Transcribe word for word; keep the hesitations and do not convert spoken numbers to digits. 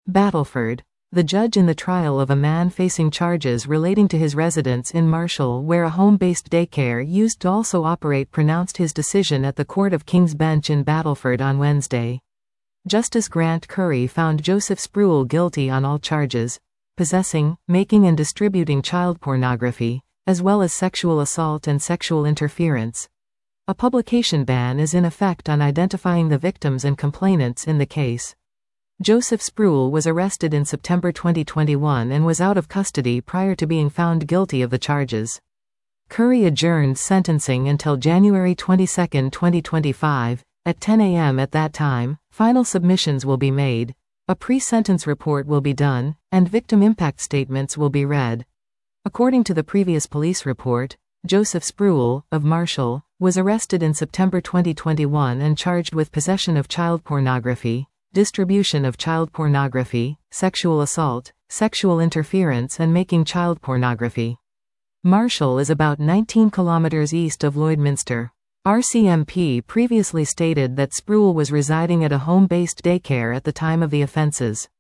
Battleford. The judge in the trial of a man facing charges relating to his residence in Marshall, where a home-based daycare used to also operate, pronounced his decision at the Court of King's Bench in Battleford on Wednesday. Justice Grant Currie found Joseph Spruill guilty on all charges: possessing, making and distributing child pornography, as well as sexual assault and sexual interference. A publication ban is in effect on identifying the victims and complainants in the case. Joseph Spruill was arrested in September twenty twenty-one and was out of custody prior to being found guilty of the charges. Currie adjourned sentencing until January twenty-second, twenty twenty-five, at ten a m At that time, final submissions will be made, a pre-sentence report will be done, and victim impact statements will be read. According to the previous police report, Joseph Spruill, of Marshall, was arrested in September twenty twenty-one and charged with possession of child pornography, distribution of child pornography, sexual assault, sexual interference and making child pornography. Marshall is about nineteen kilometers east of Lloydminster. R C M P previously stated that Spruill was residing at a home-based daycare at the time of the offenses.